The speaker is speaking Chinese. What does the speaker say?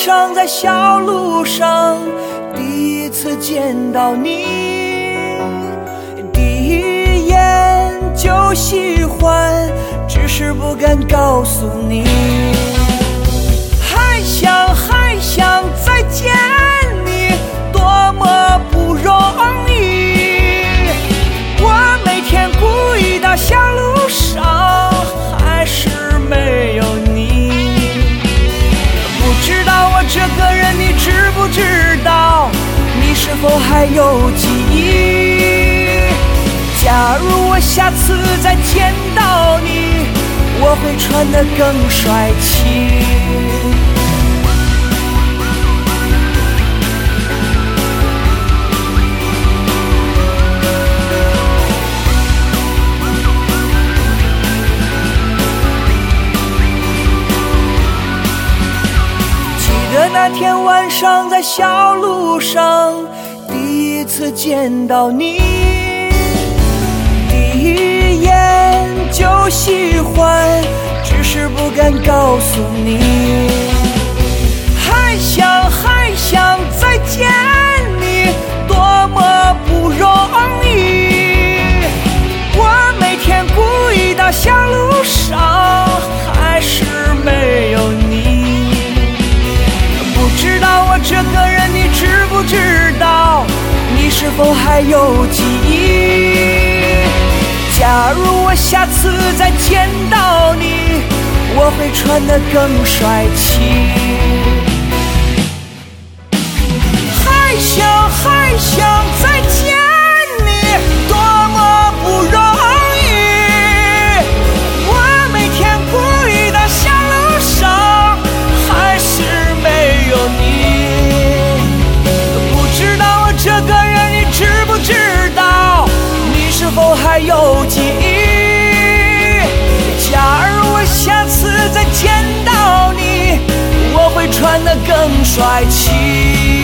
上在小路上第一次见到你，第一眼就喜欢，只是不敢告诉你。还想再见你，多么不容易。我每天故意到小路上，还是没有你。不知道我这个人你知不知道，你是否还有记忆？假如我下次再见到你，我会穿得更帅气。记得那天晚上在小路上第一次见到你，第一眼就喜欢，只是不敢告诉你。还想再见你，多么不容易。我每天故意到小路上，还是没有你。不知道我这个人你知不知道，你是否还有记忆？假如我下次再见到你，我会穿得更帅气。还想再见你，多么不容易。我每天故意到小路上，还是没有你。不知道我这个人你知不知道，你是否还有记忆？假如我下次再见到你，我会穿得更帅气。